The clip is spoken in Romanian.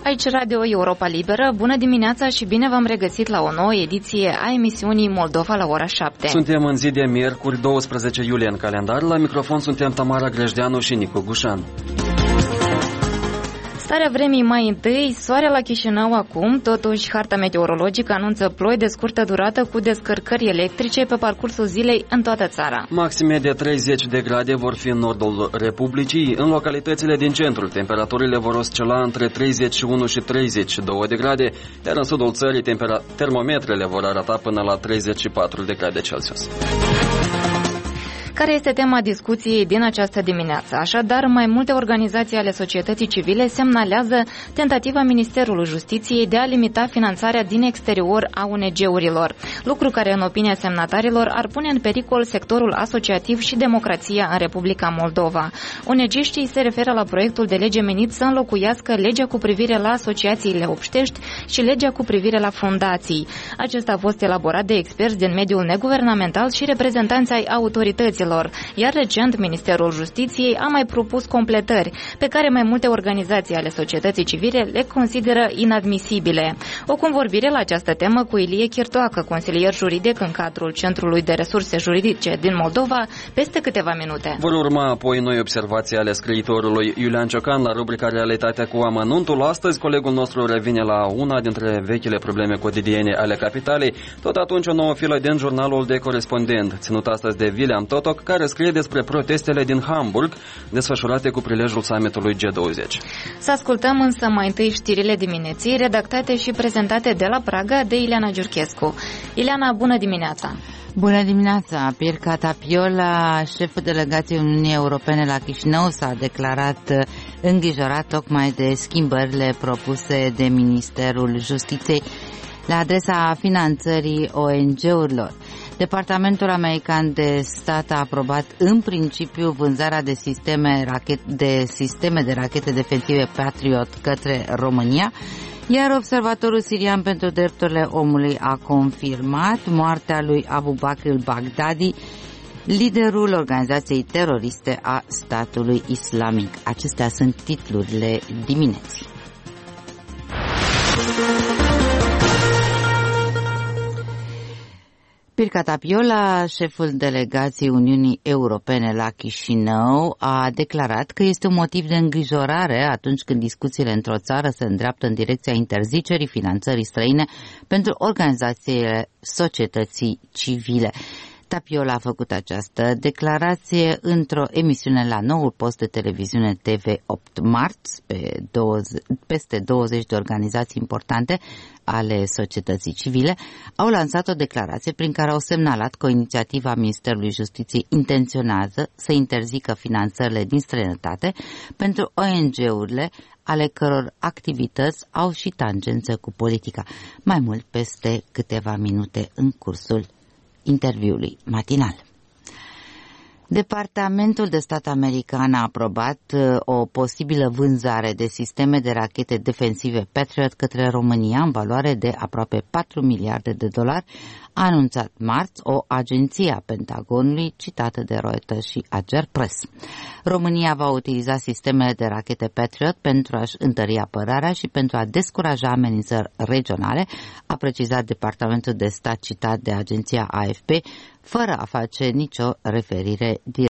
Aici Radio Europa Liberă, bună dimineața și bine v-am regăsit la o nouă ediție a emisiunii Moldova la ora 7. Suntem în zi de miercuri, 12 iulie în calendar. La microfon suntem Tamara Grejdeanu și Nicu Gușan. Starea vremii mai întâi, soare la Chișinău acum, totuși harta meteorologică anunță ploi de scurtă durată cu descărcări electrice pe parcursul zilei în toată țara. Maxime de 30 de grade vor fi în nordul Republicii. În localitățile din centrul, temperaturile vor oscila între 31 și 32 de grade, iar în sudul țării termometrele vor arata până la 34 de grade Celsius. Care este tema discuției din această dimineață? Așadar, mai multe organizații ale societății civile semnalează tentativa Ministerului Justiției de a limita finanțarea din exterior a ONG-urilor, lucru care, în opinia semnatarilor, ar pune în pericol sectorul asociativ și democrația în Republica Moldova. ONG-știi se referă la proiectul de lege menit să înlocuiască legea cu privire la asociațiile obștești și legea cu privire la fundații. Acesta a fost elaborat de experți din mediul neguvernamental și reprezentanți ai autorităților, iar recent Ministerul Justiției a mai propus completări pe care mai multe organizații ale societății civile le consideră inadmisibile. O convorbire la această temă cu Ilie Chirtoacă, consilier juridic în cadrul Centrului de Resurse Juridice din Moldova, peste câteva minute. Vor urma apoi noi observații ale scriitorului Iulian Ciocan la rubrica Realitatea cu amănuntul. Astăzi colegul nostru revine la una dintre vechile probleme cotidiene ale capitalei, tot atunci o nouă filă din jurnalul de corespondent, ținut astăzi de William Totoc, care scrie despre protestele din Hamburg, desfășurate cu prilejul summitului G20. Să ascultăm însă mai întâi știrile dimineții, redactate și prezentate de la Praga de Ileana Giurchescu. Ileana, bună dimineața! Bună dimineața! Pierre Catapiola, șeful delegației Uniunii Europene la Chișinău, s-a declarat îngrijorat tocmai de schimbările propuse de Ministerul Justiției la adresa finanțării ONG-urilor. Departamentul American de Stat a aprobat în principiu vânzarea de sisteme de rachete defensive Patriot către România, iar Observatorul Sirian pentru Drepturile Omului a confirmat moartea lui Abu Bakr al-Baghdadi, liderul organizației teroriste a statului islamic. Acestea sunt titlurile dimineții. Pierre Catapiola, șeful delegației Uniunii Europene la Chișinău, a declarat că este un motiv de îngrijorare atunci când discuțiile într-o țară se îndreaptă în direcția interzicerii finanțării străine pentru organizațiile societății civile. Tapiola a făcut această declarație într-o emisiune la noul post de televiziune TV8 marți. Peste 20 de organizații importante ale societății civile au lansat o declarație prin care au semnalat că o inițiativă a Ministerului Justiției intenționează să interzică finanțările din străinătate pentru ONG-urile ale căror activități au și tangență cu politica. Mai mult peste câteva minute în cursul interviului matinal. Departamentul de Stat american a aprobat o posibilă vânzare de sisteme de rachete defensive Patriot către România în valoare de aproape 4 miliarde de dolari, a anunțat marți o agenție a Pentagonului citată de Reuters și Ager Press. România va utiliza sistemele de rachete Patriot pentru a-și întări apărarea și pentru a descuraja amenințări regionale, a precizat Departamentul de Stat citat de agenția AFP, fără a face nicio referire directă